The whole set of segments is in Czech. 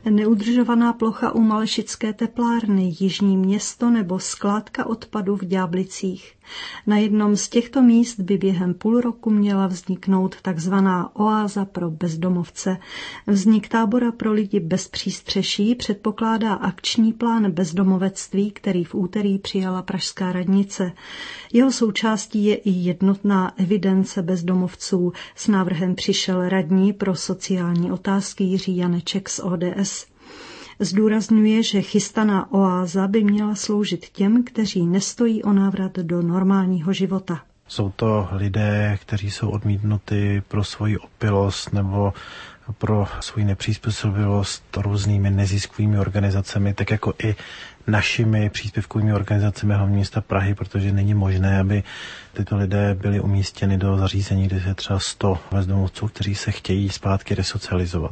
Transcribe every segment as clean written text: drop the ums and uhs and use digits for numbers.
Neudržovaná plocha u Malešické teplárny, Jižní Město nebo skládka odpadu v Ďáblicích. Na jednom z těchto míst by během půl roku měla vzniknout takzvaná oáza pro bezdomovce. Vznik tábora pro lidi bez přístřeší předpokládá akční plán bezdomovectví, který v úterý přijala pražská radnice. Jeho součástí je i jednotná evidence bezdomovců. S návrhem přišel radní pro sociální otázky Jiří Janeček z ODS. Zdůrazňuje, že chystaná oáza by měla sloužit těm, kteří nestojí o návrat do normálního života. Jsou to lidé, kteří jsou odmítnuti pro svoji opilost nebo pro svoji nepřizpůsobivost různými neziskovými organizacemi, tak jako i našimi příspěvkovými organizacemi hlavního města Prahy, protože není možné, aby tyto lidé byli umístěni do zařízení, kde je třeba 100 bezdomovců, kteří se chtějí zpátky resocializovat.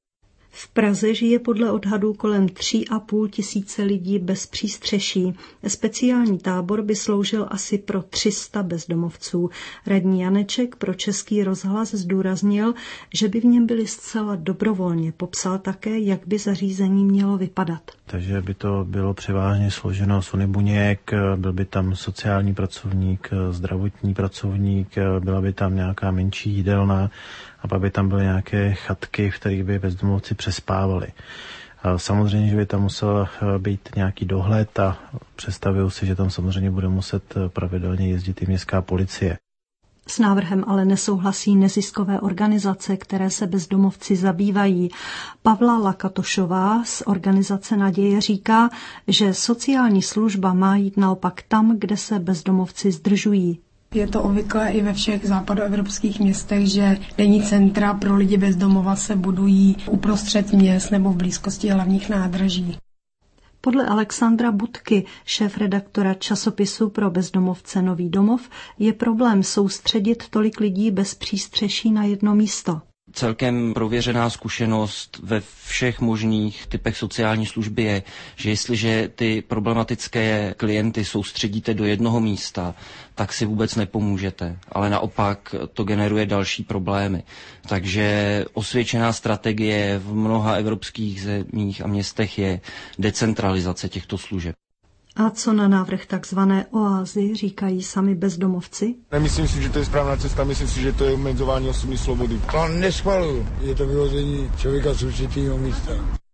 V Praze žije podle odhadů kolem 3,5 tisíce lidí bez přístřeší. Speciální tábor by sloužil asi pro 300 bezdomovců. Radní Janeček pro Český rozhlas zdůraznil, že by v něm byli zcela dobrovolně. Popsal také, jak by zařízení mělo vypadat. Takže by to bylo převážně složeno z buněk, byl by tam sociální pracovník, zdravotní pracovník, byla by tam nějaká menší jídelna a pak by tam byly nějaké chatky, v kterých by bezdomovci přespávali. Samozřejmě, že by tam musel být nějaký dohled a představuju si, že tam samozřejmě bude muset pravidelně jezdit i městská policie. S návrhem ale nesouhlasí neziskové organizace, které se bezdomovci zabývají. Pavla Lakatošová z organizace Naděje říká, že sociální služba má jít naopak tam, kde se bezdomovci zdržují. Je to obvyklé i ve všech západoevropských městech, že denní centra pro lidi bez domova se budují uprostřed měst nebo v blízkosti hlavních nádraží. Podle Alexandra Budky, šéfredaktora časopisu pro bezdomovce Nový domov, je problém soustředit tolik lidí bez přístřeší na jedno místo. Celkem prověřená zkušenost ve všech možných typech sociální služby je, že jestliže ty problematické klienty soustředíte do jednoho místa, tak si vůbec nepomůžete, ale naopak to generuje další problémy. Takže osvědčená strategie v mnoha evropských zemích a městech je decentralizace těchto služeb. A co na návrh takzvané oázy říkají sami bezdomovci? Nemyslím si, že to je správná cesta, myslím si, že to je omezování osobní svobody. Plán neschvaluju, je to vyhození člověka z určitého místa.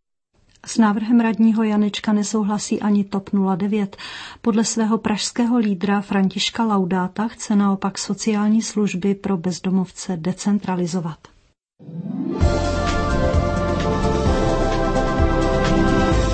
S návrhem radního Janečka nesouhlasí ani TOP 09. Podle svého pražského lídra Františka Laudáta chce naopak sociální služby pro bezdomovce decentralizovat.